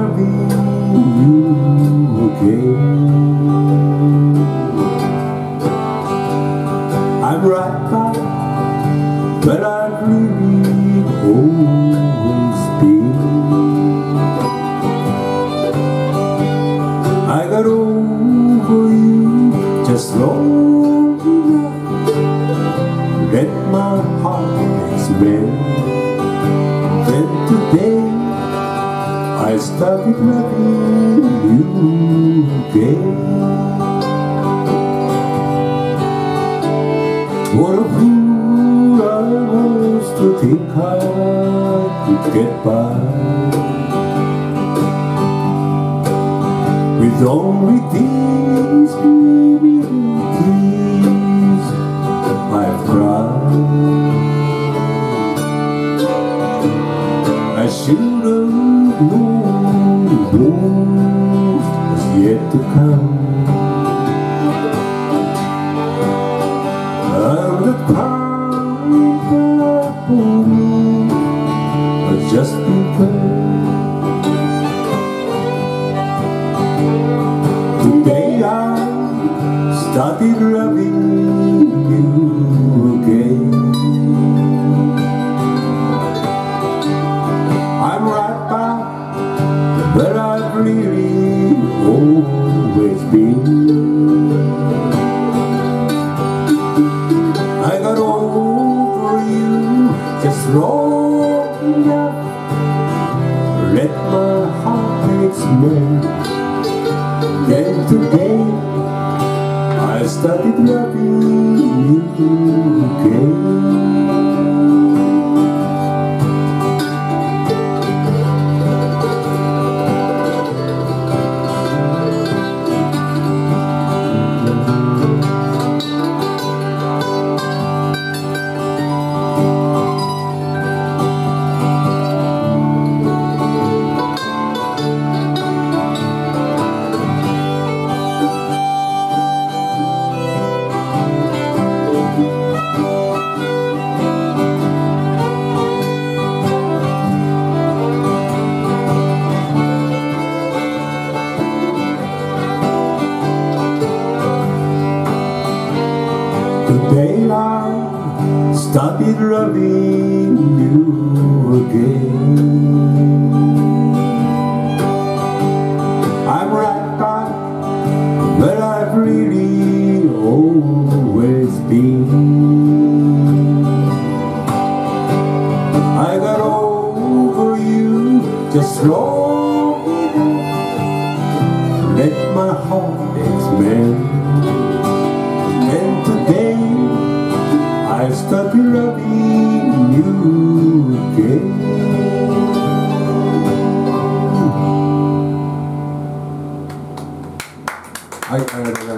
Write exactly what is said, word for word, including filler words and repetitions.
loving you again. I'm right back where I've really always been. I got over you just long enough, let my heart expand. Then today I started loving you again. What a fool I was to think I could get by with only these little tears I've cried. I should have known the worst was yet to come. And the crying for me was just because today I started loving you again. I'm right back where I've really always been. I got over you just long enough, let my heart explode. Then today I started loving you again. Today I started loving you again. I'm right back where I've really always been. I got over you just long enough, let my heart